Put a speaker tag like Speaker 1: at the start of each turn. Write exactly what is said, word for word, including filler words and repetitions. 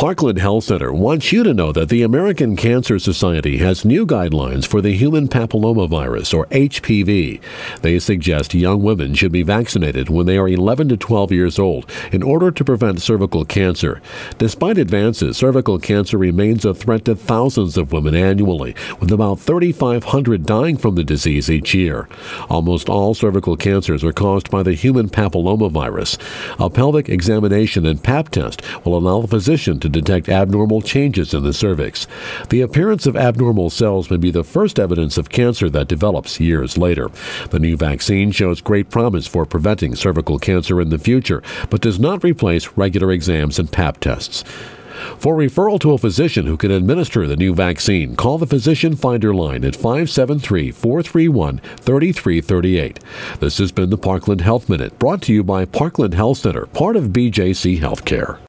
Speaker 1: Parkland Health Center wants you to know that the American Cancer Society has new guidelines for the human papillomavirus, or H P V. They suggest young women should be vaccinated when they are eleven to twelve years old in order to prevent cervical cancer. Despite advances, cervical cancer remains a threat to thousands of women annually, with about thirty-five hundred dying from the disease each year. Almost all cervical cancers are caused by the human papillomavirus. A pelvic examination and Pap test will allow the physician to detect abnormal changes in the cervix. The appearance of abnormal cells may be the first evidence of cancer that develops years later. The new vaccine shows great promise for preventing cervical cancer in the future, but does not replace regular exams and Pap tests. For referral to a physician who can administer the new vaccine, call the Physician Finder line at five seven three, four three one, three three three eight. This has been the Parkland Health Minute, brought to you by Parkland Health Center, part of B J C Healthcare.